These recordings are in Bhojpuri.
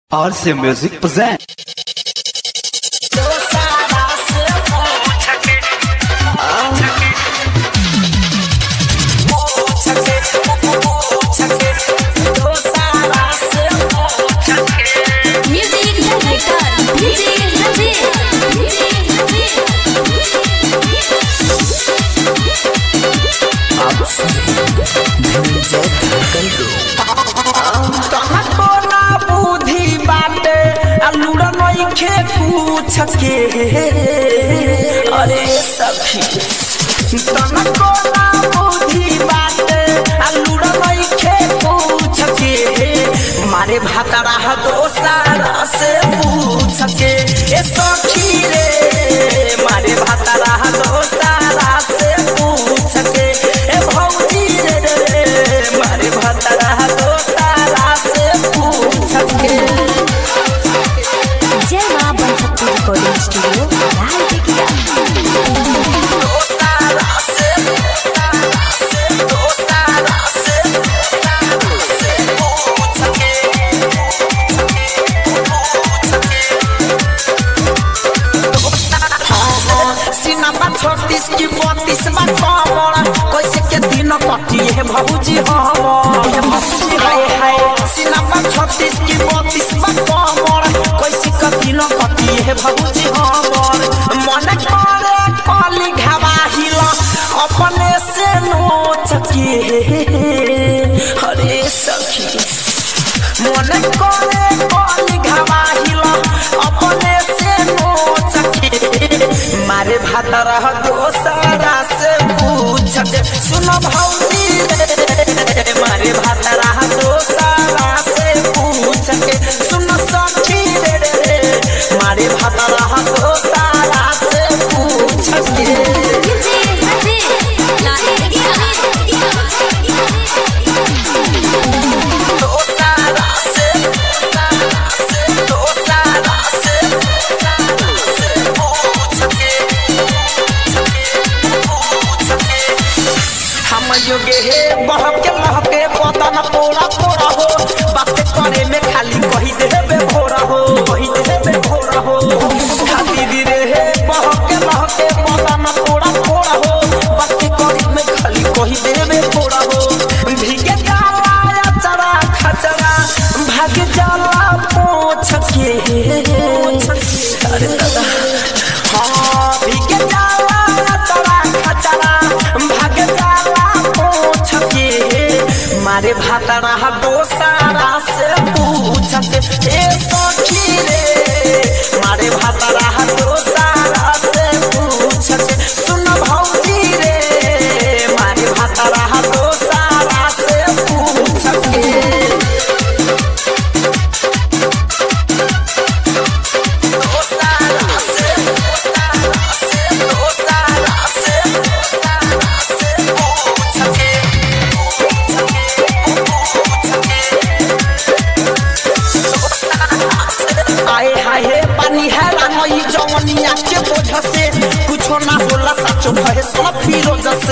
RC Music present. छके अरे सखी तनको ना बुद्धि बाटे अलूड़ा नहीं खे पूछ के मारे भातरा दोसारा से पूछ के ए सखी रे मारे भातरा दोसारा से पूछ के ए भौजी रे मारे भातरा दोसारा से पूछ के जय मां बन सकती रिकॉर्डिंग स्टूडियो लाल टिकिया छोटीस की 32 बार कमर कैसे के दिन कटी है भौजी हमर हाय हाय सिनेमा 36 की 32 बार कमर कैसे के दिन कटी है भौजी हमर मन करे काली घावा हिला अपने से नोच के अरे सखी मन करे काली घावा हिला अपने से नोच के मारे भातरा दोसारा से पूछ के सुनो भौजी रे मारे भातरा दोसारा से पूछ के सुनो सखी रे मारे भातरा दोसारा से पूछ के योगे हे बहके लहके पता न पोड़ा पोड़ा हो बात करे में खाली कही देबे भोरा हो कही देबे भोरा हो खाली रे हे बहके लहके पता न पोड़ा पोड़ा हो बात करे में खाली कही देबे भोरा हो भीगे जाला चरा खचरा भाग जाला पोछ के अरे दादा हां भीगे जाला चरा खचरा भाग जाला मारे भातरा दोसारा से पूछ के ए सखी रे मारे भातरा दोसारा से पूछ के सुन भौजी रे मारे भातरा दोसारा से पूछ के से कुछो ना होला सचो भए सब फिरोज से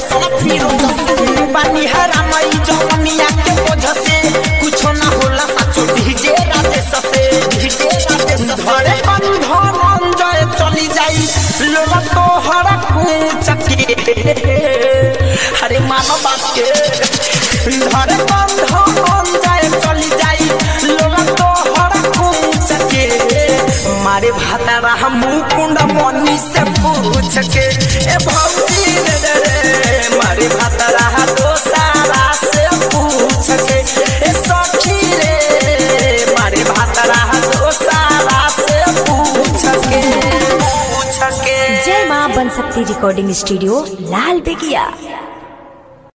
पानी हरा मई जवनिया के बोझ से कुछो ना होला सचो डीजे राजेश से धरे बंधन जय चली जाई लोग तो हर कूच के अरे मानो बात के धरे बंधन जय चली जाई लोग तो हर कूच के मारे भातरा मुकुंड मनी से पूछ के ए भौजी रे मारे भातरा दोसारा से पूछ के ए सखी रे मारे भातरा दोसारा से पूछ के जय मां बन सकती रिकॉर्डिंग स्टूडियो लाल टिकिया।